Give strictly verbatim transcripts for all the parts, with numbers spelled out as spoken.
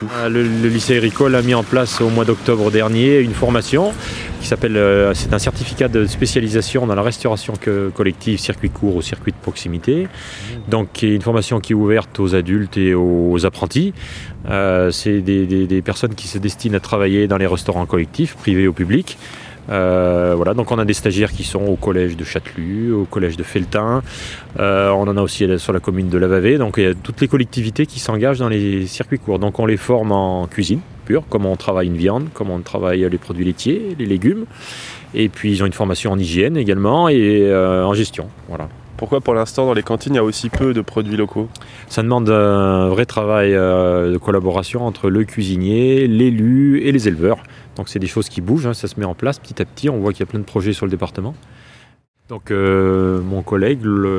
Le, le lycée agricole a mis en place au mois d'octobre dernier une formation qui s'appelle, euh, c'est un certificat de spécialisation dans la restauration que, collective, circuit court ou circuit de proximité. Donc une formation qui est ouverte aux adultes et aux apprentis. Euh, c'est des, des, des personnes qui se destinent à travailler dans les restaurants collectifs, privés ou publics. Euh, voilà, donc on a des stagiaires qui sont au collège de Châtelus, au collège de Felletin, euh, on en a aussi sur la commune de Lavavé, donc il y a toutes les collectivités qui s'engagent dans les circuits courts. Donc on les forme en cuisine pure, comment on travaille une viande, comment on travaille les produits laitiers, les légumes, et puis ils ont une formation en hygiène également et euh, en gestion. Voilà. Pourquoi pour l'instant dans les cantines il y a aussi peu de produits locaux ? Ça demande un vrai travail euh, de collaboration entre le cuisinier, l'élu et les éleveurs. Donc c'est des choses qui bougent, hein, ça se met en place petit à petit, on voit qu'il y a plein de projets sur le département. Donc euh, mon collègue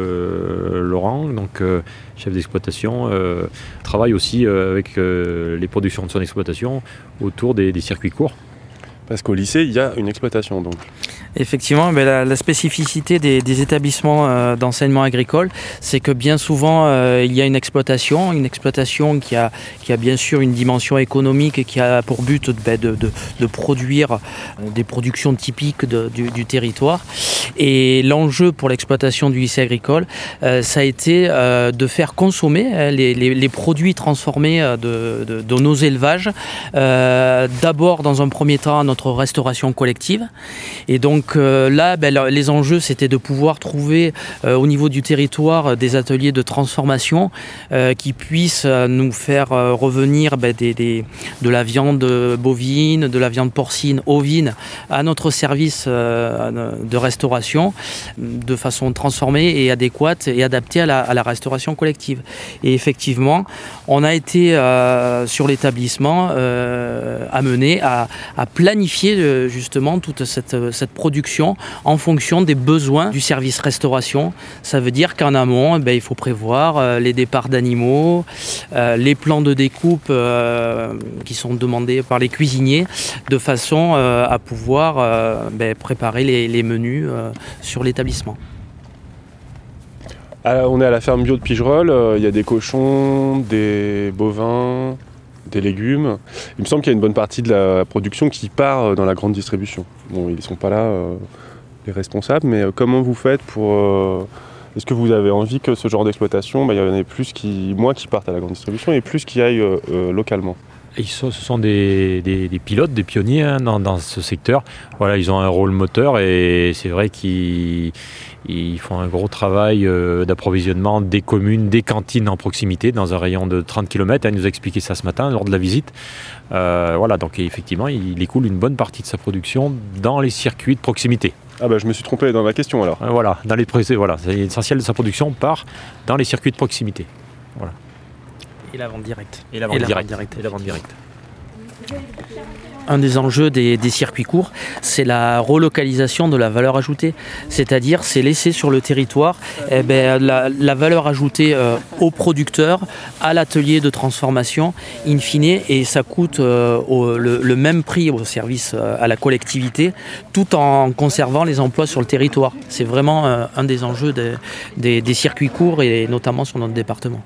le, Laurent, donc, euh, chef d'exploitation, euh, travaille aussi euh, avec euh, les productions de son exploitation autour des, des circuits courts. Parce qu'au lycée, il y a une exploitation donc. Effectivement, ben la, la spécificité des, des établissements euh, d'enseignement agricole, c'est que bien souvent, euh, il y a une exploitation, une exploitation qui a, qui a bien sûr une dimension économique et qui a pour but ben, de, de, de produire des productions typiques de, du, du territoire. Et l'enjeu pour l'exploitation du lycée agricole, euh, ça a été euh, de faire consommer les, les, les produits transformés de, de, de nos élevages, euh, d'abord dans un premier temps notre restauration collective. Et donc euh, là, ben, les enjeux, c'était de pouvoir trouver euh, au niveau du territoire des ateliers de transformation euh, qui puissent euh, nous faire euh, revenir ben, des, des, de la viande bovine, de la viande porcine, ovine à notre service euh, de restauration de façon transformée et adéquate et adaptée à la, à la restauration collective. Et effectivement, on a été euh, sur l'établissement euh, amené à, à planifier euh, justement toute cette, cette production en fonction des besoins du service restauration. Ça veut dire qu'en amont, eh bien, il faut prévoir euh, les départs d'animaux, euh, les plans de découpe euh, qui sont demandés par les cuisiniers, de façon euh, à pouvoir euh, ben, préparer les, les menus euh, sur l'établissement. Alors, on est à la ferme bio de Pigerolles, euh, il y a des cochons, des bovins, des légumes. Il me semble qu'il y a une bonne partie de la production qui part dans la grande distribution. Bon, ils ne sont pas là, euh, les responsables, mais comment vous faites pour... Euh, est-ce que vous avez envie que ce genre d'exploitation, bah, il y en ait plus qui, moins qui partent à la grande distribution et plus qui aillent euh, euh, localement ? Ils sont, ce sont des, des, des pilotes, des pionniers hein, dans, dans ce secteur. Voilà, ils ont un rôle moteur et c'est vrai qu'ils ils font un gros travail euh, d'approvisionnement des communes, des cantines en proximité dans un rayon de trente kilomètres. Il nous a expliqué ça ce matin lors de la visite. Euh, voilà, donc effectivement, il écoule une bonne partie de sa production dans les circuits de proximité. Ah bah je me suis trompé dans ma question alors. Euh, voilà, dans les, voilà, l'essentiel de sa production part dans les circuits de proximité. Voilà. Et la vente directe. Et la vente directe. Et la vente directe. Un des enjeux des, des circuits courts, c'est la relocalisation de la valeur ajoutée. C'est-à-dire, c'est laisser sur le territoire eh ben, la, la valeur ajoutée euh, au producteur, à l'atelier de transformation, in fine, et ça coûte euh, au, le, le même prix au service euh, à la collectivité, tout en conservant les emplois sur le territoire. C'est vraiment euh, un des enjeux des, des, des circuits courts, et notamment sur notre département.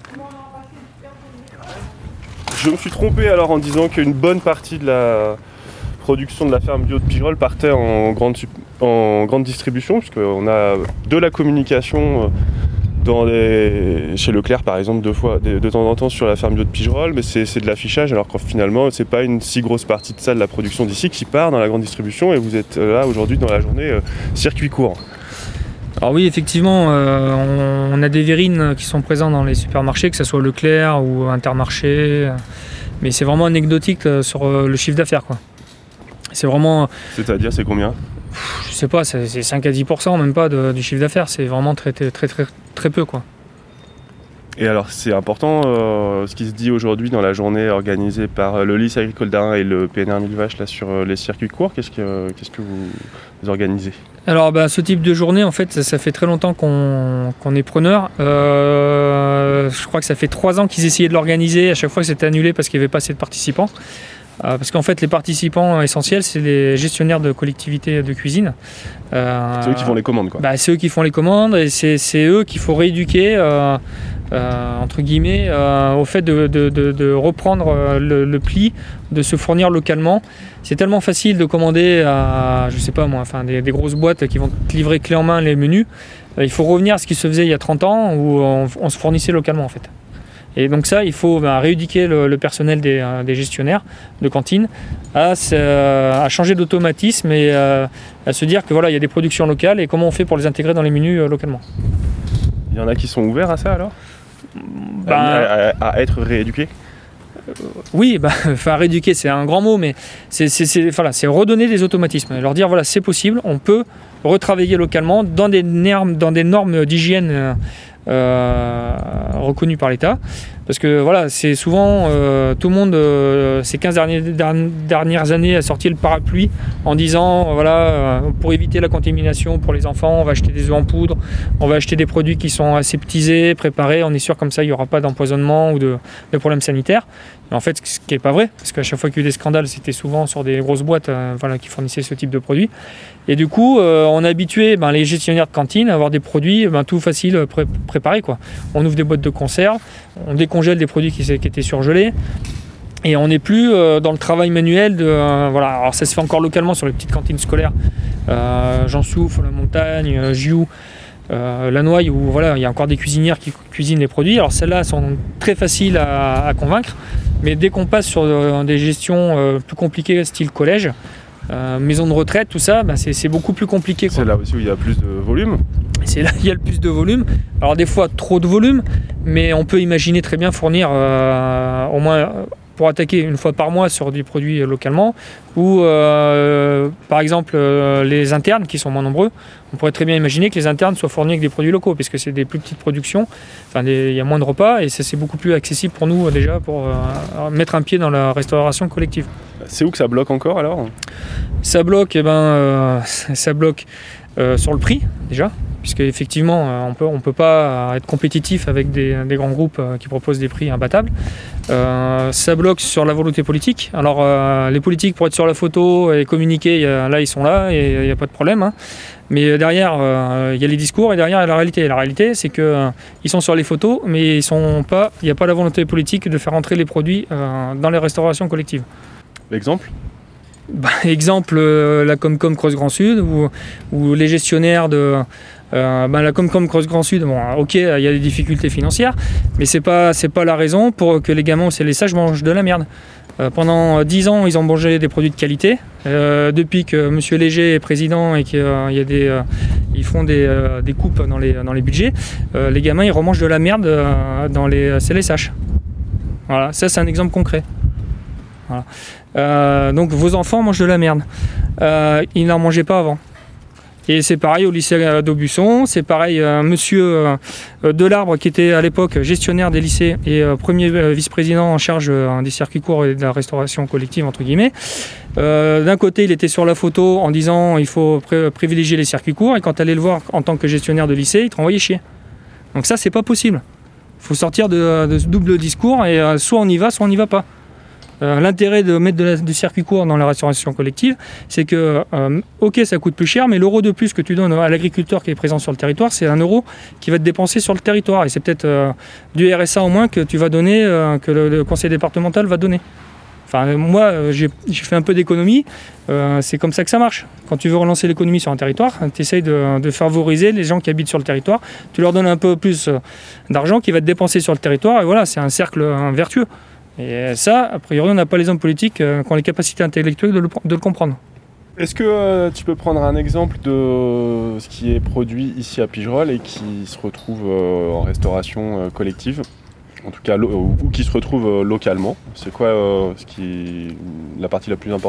Je me suis trompé alors en disant qu'une bonne partie de la production de la ferme bio de Pigerolles partait en grande, en grande distribution, puisqu'on a de la communication dans les, chez Leclerc par exemple deux fois, de, de temps en temps sur la ferme bio de Pigerolles, mais c'est, c'est de l'affichage alors que finalement c'est pas une si grosse partie de ça de la production d'ici qui part dans la grande distribution et vous êtes là aujourd'hui dans la journée euh, circuit court. Alors oui, effectivement, euh, on, on a des verrines qui sont présentes dans les supermarchés, que ce soit Leclerc ou Intermarché, mais c'est vraiment anecdotique sur le chiffre d'affaires, quoi. C'est vraiment... C'est-à-dire, c'est combien ? Je sais pas, c'est, c'est cinq à dix pour cent même pas de, du chiffre d'affaires, c'est vraiment très très très très, très peu, quoi. Et alors c'est important euh, ce qui se dit aujourd'hui dans la journée organisée par le lycée agricole d'Arin et le P N R Mille Vaches là, sur les circuits courts, qu'est-ce que, qu'est-ce que vous, vous organisez ? Alors bah, ce type de journée, en fait, ça, ça fait très longtemps qu'on, qu'on est preneur. Euh, je crois que ça fait trois ans qu'ils essayaient de l'organiser, à chaque fois que c'était annulé parce qu'il n'y avait pas assez de participants. Euh, parce qu'en fait, les participants essentiels, c'est les gestionnaires de collectivités de cuisine. Euh, c'est eux qui font les commandes, quoi. Bah, c'est eux qui font les commandes et c'est, c'est eux qu'il faut rééduquer, euh, euh, entre guillemets, euh, au fait de, de, de, de reprendre le, le pli, de se fournir localement. C'est tellement facile de commander à, je sais pas moi, enfin, des, des grosses boîtes qui vont te livrer clé en main les menus. Euh, il faut revenir à ce qui se faisait il y a trente ans où on, on se fournissait localement, en fait. Et donc ça, il faut ben, rééduquer le, le personnel des, euh, des gestionnaires de cantine à, à changer d'automatisme et euh, à se dire que voilà, il y a des productions locales et comment on fait pour les intégrer dans les menus euh, localement. Il y en a qui sont ouverts à ça alors ben, à, à, à être rééduqués euh, Oui, ben, enfin rééduquer c'est un grand mot, mais c'est, c'est, c'est, voilà, c'est redonner des automatismes. Leur dire voilà, c'est possible, on peut retravailler localement dans des normes, dans des normes d'hygiène euh, Euh, reconnu par l'État, parce que voilà, c'est souvent euh, tout le monde euh, ces quinze derniers, dernières années a sorti le parapluie en disant euh, voilà, euh, pour éviter la contamination pour les enfants, on va acheter des œufs en poudre, on va acheter des produits qui sont aseptisés, préparés, on est sûr comme ça il n'y aura pas d'empoisonnement ou de, de problèmes sanitaires. Mais en fait, ce qui n'est pas vrai, parce qu'à chaque fois qu'il y a eu des scandales, c'était souvent sur des grosses boîtes euh, voilà, qui fournissaient ce type de produits. Et du coup, euh, on a habitué ben, les gestionnaires de cantine à avoir des produits ben, tout faciles, pré- préparés, quoi. On ouvre des boîtes de conserve, on décongèle des produits qui, qui étaient surgelés, et on n'est plus euh, dans le travail manuel de euh, voilà. Alors ça se fait encore localement sur les petites cantines scolaires, euh, Jean Souffle, La Montagne, euh, Gioux, euh, La Noye, où voilà, il y a encore des cuisinières qui cuisinent les produits. Alors celles-là sont très faciles à, à convaincre, mais dès qu'on passe sur euh, des gestions euh, plus compliquées, style collège, Euh, maison de retraite, tout ça, ben c'est, c'est beaucoup plus compliqué, quoi. C'est là aussi où il y a plus de volume. C'est là où il y a le plus de volume. Alors des fois trop de volume, mais on peut imaginer très bien fournir euh, au moins pour attaquer une fois par mois sur des produits localement, ou euh, par exemple euh, les internes qui sont moins nombreux, on pourrait très bien imaginer que les internes soient fournis avec des produits locaux, puisque c'est des plus petites productions, enfin des, il y a moins de repas et ça, c'est beaucoup plus accessible pour nous déjà pour euh, mettre un pied dans la restauration collective. C'est où que ça bloque encore alors ? Ça bloque, eh ben, euh, ça bloque euh, sur le prix déjà, puisque effectivement euh, on peut, on peut pas être compétitif avec des, des grands groupes euh, qui proposent des prix imbattables. Euh, ça bloque sur la volonté politique. Alors euh, les politiques pour être sur la photo et communiquer, y a, là ils sont là et il n'y a pas de problème. Hein. Mais derrière il euh, y a les discours et derrière il y a la réalité. La réalité c'est qu'ils euh, sont sur les photos, mais ils sont pas, il n'y a pas la volonté politique de faire entrer les produits euh, dans les restaurations collectives. Exemple ? Bah, exemple, euh, la Comcom Creuse Grand Sud, où, où les gestionnaires de euh, bah, la Comcom Creuse Grand Sud, bon, ok, il y a des difficultés financières, mais c'est pas, c'est pas la raison pour que les gamins, c'est les sages mangent de la merde. Euh, pendant dix ans, ils ont mangé des produits de qualité. Euh, depuis que M. Léger est président et qu'ils euh, euh, font des, euh, des coupes dans les, dans les budgets, euh, les gamins, ils remangent de la merde euh, dans les C L S H. Voilà, ça c'est un exemple concret. Voilà. Euh, donc vos enfants mangent de la merde. Euh, ils n'en mangeaient pas avant. Et c'est pareil au lycée d'Aubusson, c'est pareil euh, monsieur euh, Delarbre qui était à l'époque gestionnaire des lycées et euh, premier euh, vice-président en charge euh, des circuits courts et de la restauration collective entre guillemets. Euh, d'un côté il était sur la photo en disant il faut pré- privilégier les circuits courts et quand tu allais le voir en tant que gestionnaire de lycée il te renvoyait chier. Donc ça c'est pas possible. Il faut sortir de, de ce double discours et euh, soit on y va soit on n'y va pas. Euh, l'intérêt de mettre de la, du circuit court dans la restauration collective, c'est que, euh, ok, ça coûte plus cher, mais l'euro de plus que tu donnes à l'agriculteur qui est présent sur le territoire, c'est un euro qui va être dépensé sur le territoire. Et c'est peut-être euh, du R S A au moins que tu vas donner, euh, que le, le conseil départemental va donner. Enfin, moi, euh, j'ai, j'ai fait un peu d'économie, euh, c'est comme ça que ça marche. Quand tu veux relancer l'économie sur un territoire, tu essayes de, de favoriser les gens qui habitent sur le territoire, tu leur donnes un peu plus euh, d'argent qui va être dépensé sur le territoire, et voilà, c'est un cercle euh, vertueux. Et ça, a priori, on n'a pas les hommes politiques euh, qui ont les capacités intellectuelles de le, de le comprendre. Est-ce que euh, tu peux prendre un exemple de ce qui est produit ici à Pigerolles et qui se retrouve euh, en restauration euh, collective, en tout cas, lo- ou qui se retrouve euh, localement ? C'est quoi euh, ce qui, la partie la plus importante ?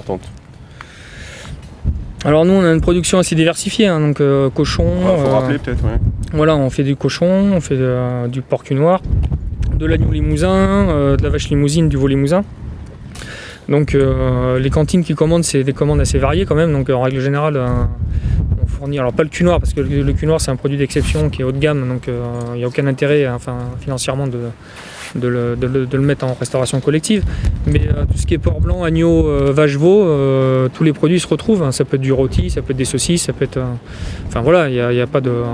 Alors nous, on a une production assez diversifiée, hein, donc euh, cochon. Il ah, faut euh, rappeler peut-être, ouais. Voilà, on fait du cochon, on fait euh, du porc noir, de l'agneau limousin, euh, de la vache limousine, du veau limousin. Donc euh, les cantines qui commandent, c'est des commandes assez variées quand même. Donc en règle générale, euh, on fournit, alors pas le cul noir, parce que le, le cul noir c'est un produit d'exception qui est haut de gamme, donc il euh, n'y a aucun intérêt, enfin financièrement, de, de le, de le, de le mettre en restauration collective. Mais euh, tout ce qui est porc blanc, agneau, euh, vache, veau, euh, tous les produits se retrouvent. Hein. Ça peut être du rôti, ça peut être des saucisses, ça peut être... Euh, enfin voilà, il n'y a, y a pas de... Euh...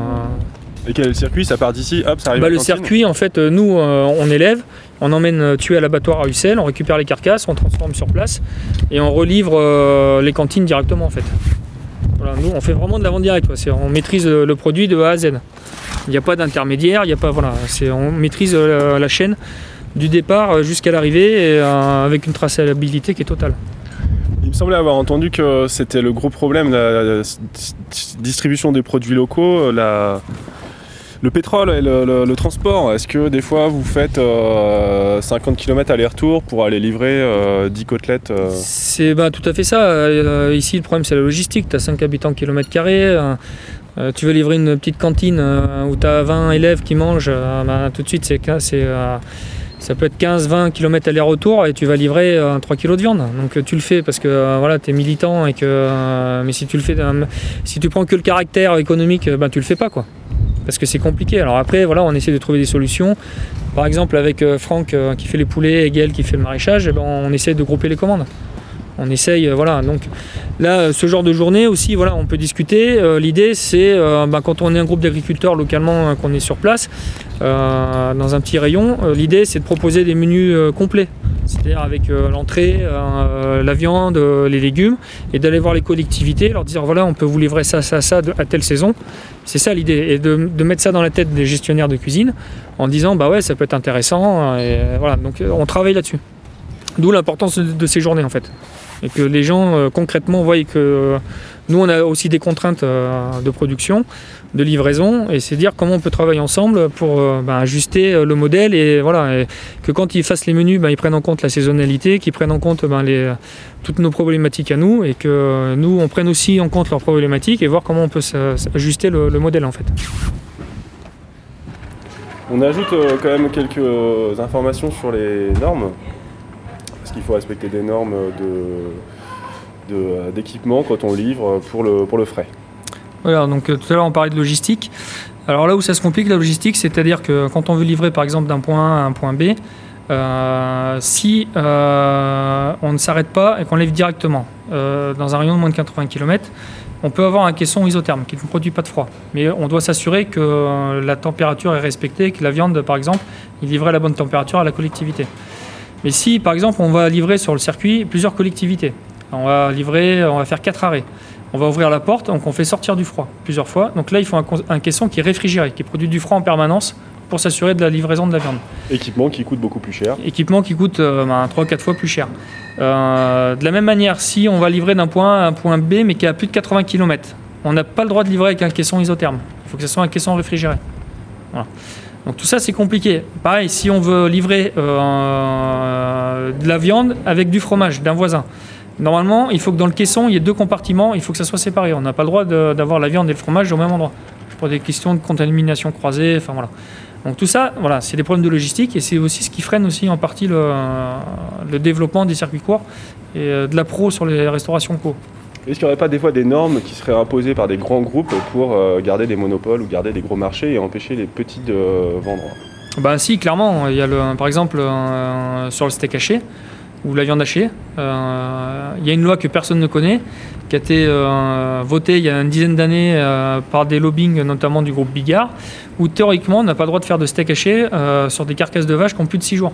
Et quel est le circuit? Ça part d'ici, hop, ça arrive bah, à la Le cantine. circuit, en fait, nous, euh, on élève, on emmène tuer à l'abattoir à Ussel, on récupère les carcasses, on transforme sur place et on relivre euh, les cantines directement, en fait. Voilà, nous, on fait vraiment de la vente directe. Quoi. On maîtrise le, le produit de A à Z. Il n'y a pas d'intermédiaire, il n'y a pas... Voilà, on maîtrise la, la chaîne du départ jusqu'à l'arrivée et, euh, avec une traçabilité qui est totale. Il me semblait avoir entendu que c'était le gros problème, la, la distribution des produits locaux, la, le pétrole et le, le, le transport. Est-ce que des fois vous faites euh, cinquante kilomètres aller-retour pour aller livrer euh, dix côtelettes euh... C'est bah, tout à fait ça. Euh, ici, le problème, c'est la logistique. Tu as cinq habitants kilomètre carrés. Euh, euh, tu veux livrer une petite cantine euh, où tu as vingt élèves qui mangent. Euh, bah, tout de suite, c'est... c'est euh, ça peut être quinze vingt kilomètres aller-retour et tu vas livrer euh, trois kilos de viande. Donc tu le fais parce que euh, voilà, tu es militant et que euh, mais si tu le fais euh, si tu prends que le caractère économique, ben tu le fais pas quoi. Parce que c'est compliqué. Alors après voilà, on essaie de trouver des solutions. Par exemple avec euh, Franck euh, qui fait les poulets et Gaël qui fait le maraîchage, eh ben, on essaie de grouper les commandes. On essaye, euh, voilà. Donc là, ce genre de journée aussi, voilà, on peut discuter. Euh, l'idée, c'est euh, ben, quand on est un groupe d'agriculteurs localement, euh, qu'on est sur place, euh, dans un petit rayon, euh, l'idée, c'est de proposer des menus euh, complets. C'est-à-dire avec euh, l'entrée, euh, la viande, euh, les légumes, et d'aller voir les collectivités, leur dire voilà, on peut vous livrer ça, ça, ça à telle saison. C'est ça l'idée, et de, de mettre ça dans la tête des gestionnaires de cuisine en disant bah ouais, ça peut être intéressant. Et voilà, donc on travaille là-dessus. D'où l'importance de, de ces journées en fait. Et que les gens euh, concrètement voient que euh, nous on a aussi des contraintes euh, de production, de livraison, et c'est dire comment on peut travailler ensemble pour euh, ben, ajuster euh, le modèle et voilà, et que quand ils fassent les menus, ben, ils prennent en compte la saisonnalité, qu'ils prennent en compte ben, les, toutes nos problématiques à nous, et que euh, nous on prenne aussi en compte leurs problématiques et voir comment on peut ajuster le, le modèle en fait. On ajoute euh, quand même quelques informations sur les normes. Qu'il faut respecter des normes de, de, d'équipement quand on livre pour le, pour le frais. Voilà, donc euh, tout à l'heure on parlait de logistique. Alors là où ça se complique la logistique, c'est-à-dire que quand on veut livrer par exemple d'un point A à un point B, euh, si euh, on ne s'arrête pas et qu'on livre directement euh, dans un rayon de moins de quatre-vingts kilomètres, on peut avoir un caisson isotherme qui ne produit pas de froid. Mais on doit s'assurer que euh, la température est respectée, que la viande par exemple, il livrait à la bonne température à la collectivité. Mais si, par exemple, on va livrer sur le circuit plusieurs collectivités, on va livrer, on va faire quatre arrêts, on va ouvrir la porte, donc on fait sortir du froid plusieurs fois. Donc là, il faut un, un caisson qui est réfrigéré, qui produit du froid en permanence pour s'assurer de la livraison de la viande. Équipement qui coûte beaucoup plus cher. Équipement qui coûte euh, ben, trois à quatre fois plus cher. Euh, de la même manière, si on va livrer d'un point A à un point B, mais qui est à plus de quatre-vingts kilomètres, on n'a pas le droit de livrer avec un caisson isotherme. Il faut que ce soit un caisson réfrigéré. Voilà. Donc tout ça c'est compliqué. Pareil, si on veut livrer euh, de la viande avec du fromage d'un voisin, normalement il faut que dans le caisson il y ait deux compartiments, il faut que ça soit séparé. On n'a pas le droit de, d'avoir la viande et le fromage au même endroit. Pour des questions de contamination croisée, enfin voilà. Donc tout ça, voilà, c'est des problèmes de logistique et c'est aussi ce qui freine aussi en partie le, le développement des circuits courts et de la pro sur les restaurations co. Est-ce qu'il n'y aurait pas des fois des normes qui seraient imposées par des grands groupes pour euh, garder des monopoles ou garder des gros marchés et empêcher les petits de euh, vendre? Ben si, clairement. Il y a le, par exemple euh, sur le steak haché ou la viande hachée, euh, il y a une loi que personne ne connaît, qui a été euh, votée il y a une dizaine d'années euh, par des lobbying, notamment du groupe Bigard, où théoriquement on n'a pas le droit de faire de steak haché euh, sur des carcasses de vaches qui ont plus de six jours.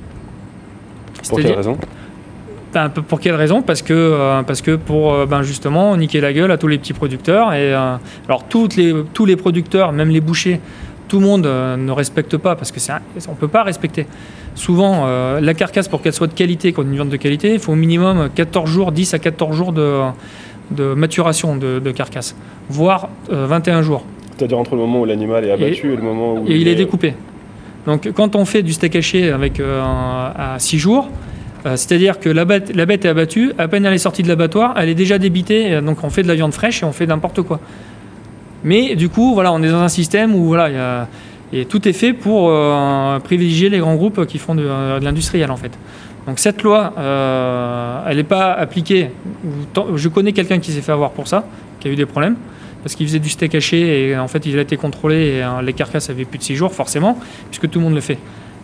Pour quelle raison? Ben, pour quelle raison? Parce que, euh, parce que pour euh, ben justement niquer la gueule à tous les petits producteurs. Et, euh, alors toutes les, tous les producteurs, même les bouchers, tout le monde euh, ne respecte pas parce qu'on ne peut pas respecter. Souvent, euh, la carcasse, pour qu'elle soit de qualité, qu'on ait une viande de qualité, il faut au minimum quatorze jours, dix à quatorze jours de, de maturation de, de carcasse, voire euh, vingt et un jours. C'est-à-dire entre le moment où l'animal est abattu et, et le moment où et il, il est est découpé. Donc quand on fait du steak haché avec, euh, à six jours, Euh, c'est-à-dire que la bête, la bête est abattue, à peine elle est sortie de l'abattoir, elle est déjà débitée, donc on fait de la viande fraîche et on fait n'importe quoi. Mais du coup, voilà, on est dans un système où voilà, y a, et tout est fait pour euh, privilégier les grands groupes qui font de, de l'industriel en fait. Donc cette loi, euh, elle n'est pas appliquée. Je connais quelqu'un qui s'est fait avoir pour ça, qui a eu des problèmes, parce qu'il faisait du steak haché et en fait il a été contrôlé et euh, les carcasses avaient plus de six jours forcément, puisque tout le monde le fait.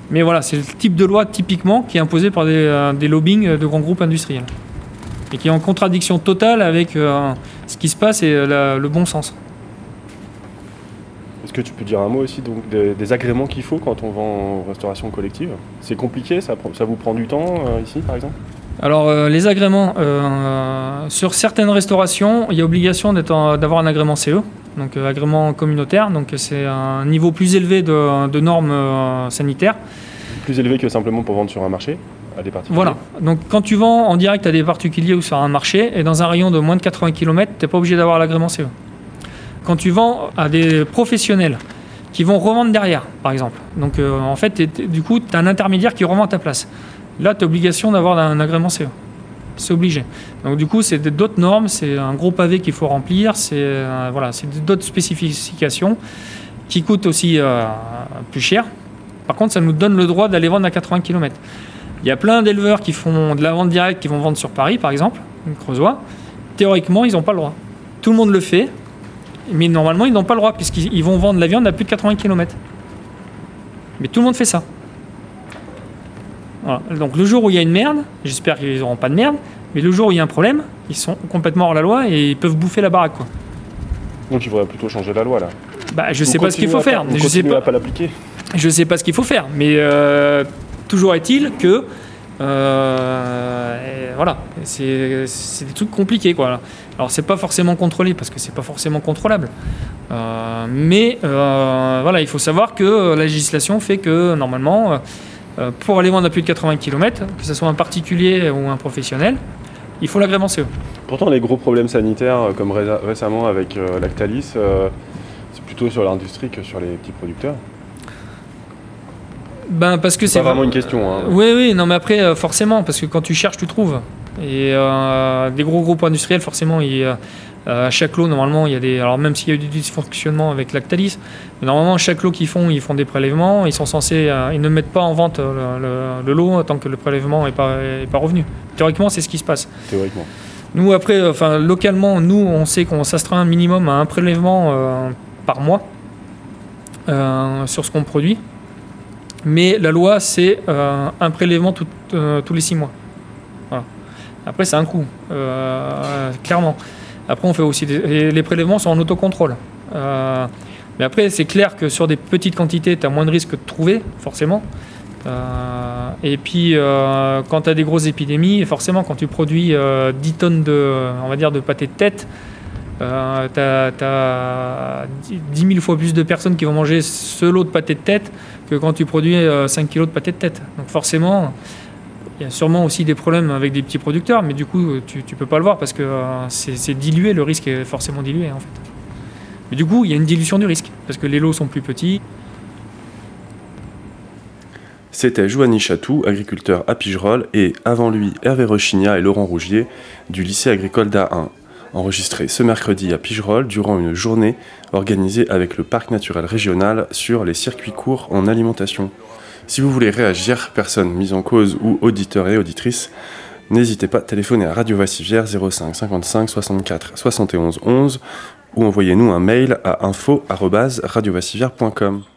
Mais voilà, c'est le type de loi typiquement qui est imposé par des, euh, des lobbying de grands groupes industriels. Et qui est en contradiction totale avec euh, ce qui se passe et euh, la, le bon sens. Est-ce que tu peux dire un mot aussi donc, des, des agréments qu'il faut quand on vend en restauration collective? C'est compliqué, ça, ça vous prend du temps euh, ici par exemple? Alors euh, les agréments, euh, sur certaines restaurations, il y a obligation d'être, d'avoir un agrément C E, donc euh, agrément communautaire, donc c'est un niveau plus élevé de, de normes euh, sanitaires. Plus élevé que simplement pour vendre sur un marché à des particuliers? Voilà, donc quand tu vends en direct à des particuliers ou sur un marché, et dans un rayon de moins de quatre-vingts kilomètres, tu n'es pas obligé d'avoir l'agrément C E. Quand tu vends à des professionnels qui vont revendre derrière, par exemple, donc euh, en fait, t'es, t'es, du coup, tu as un intermédiaire qui revend à ta place. Là, tu as obligation d'avoir un agrément C E. C'est obligé. Donc du coup, c'est d'autres normes, c'est un gros pavé qu'il faut remplir, c'est, euh, voilà, c'est d'autres spécifications qui coûtent aussi euh, plus cher. Par contre, ça nous donne le droit d'aller vendre à quatre-vingts kilomètres. Il y a plein d'éleveurs qui font de la vente directe, qui vont vendre sur Paris, par exemple, Creusois. Théoriquement, ils n'ont pas le droit. Tout le monde le fait, mais normalement, ils n'ont pas le droit, puisqu'ils vont vendre la viande à plus de quatre-vingts kilomètres. Mais tout le monde fait ça. Voilà. Donc le jour où il y a une merde, j'espère qu'ils n'auront pas de merde, mais le jour où il y a un problème, ils sont complètement hors la loi et ils peuvent bouffer la baraque, quoi. Donc il faudrait plutôt changer la loi là. Bah, je Vous sais pas ce qu'il faut à faire. Pas, je sais pas. À pas l'appliquer. Je sais pas ce qu'il faut faire, mais euh, toujours est-il que euh, voilà, c'est, c'est des trucs compliqués, quoi. Alors c'est pas forcément contrôlé parce que c'est pas forcément contrôlable, euh, mais euh, voilà, il faut savoir que la législation fait que normalement, euh, pour aller vendre à plus de quatre-vingts kilomètres, que ce soit un particulier ou un professionnel, il faut l'agrément C E. Pourtant, les gros problèmes sanitaires, comme ré- récemment avec euh, Lactalis, euh, c'est plutôt sur l'industrie que sur les petits producteurs. Ben parce que c'est, c'est pas vraiment une question. Hein. Oui, oui, non, mais après, euh, forcément, parce que quand tu cherches, tu trouves. Et euh, des gros groupes industriels, forcément, il, euh, à chaque lot, normalement, il y a des. Alors, même s'il y a eu du dysfonctionnement avec Lactalis, mais normalement, chaque lot qu'ils font, ils font des prélèvements. Ils sont censés. Euh, ils ne mettent pas en vente le, le, le lot tant que le prélèvement n'est pas, est pas revenu. Théoriquement, c'est ce qui se passe. Théoriquement. Nous, après, enfin, localement, nous, on sait qu'on s'astreint un minimum à un prélèvement euh, par mois euh, sur ce qu'on produit. Mais la loi, c'est euh, un prélèvement tout, euh, tous les six mois. Voilà. Après, c'est un coût, euh, clairement. Après, on fait aussi des, les, les prélèvements sont en autocontrôle. Euh, mais après, c'est clair que sur des petites quantités, tu as moins de risques de trouver, forcément. Euh, et puis, euh, quand tu as des grosses épidémies, forcément, quand tu produis euh, dix tonnes de, on va dire, de pâté de tête, euh, tu as dix mille fois plus de personnes qui vont manger ce lot de pâté de tête que quand tu produis euh, cinq kilos de pâté de tête. Donc forcément, il y a sûrement aussi des problèmes avec des petits producteurs, mais du coup, tu ne peux pas le voir parce que euh, c'est, c'est dilué, le risque est forcément dilué en fait. Mais du coup, il y a une dilution du risque, parce que les lots sont plus petits. C'était Joanny Chatou, agriculteur à Pigerolles, et avant lui, Hervé Rochigna et Laurent Rougier, du lycée agricole d'A un. Enregistré ce mercredi à Pigerolles durant une journée organisée avec le Parc naturel régional sur les circuits courts en alimentation. Si vous voulez réagir, personne mise en cause ou auditeurs et auditrices, n'hésitez pas à téléphoner à Radio Vassivière zéro cinq cinquante-cinq soixante-quatre soixante et onze onze ou envoyez-nous un mail à info arobase radio vassivière point com.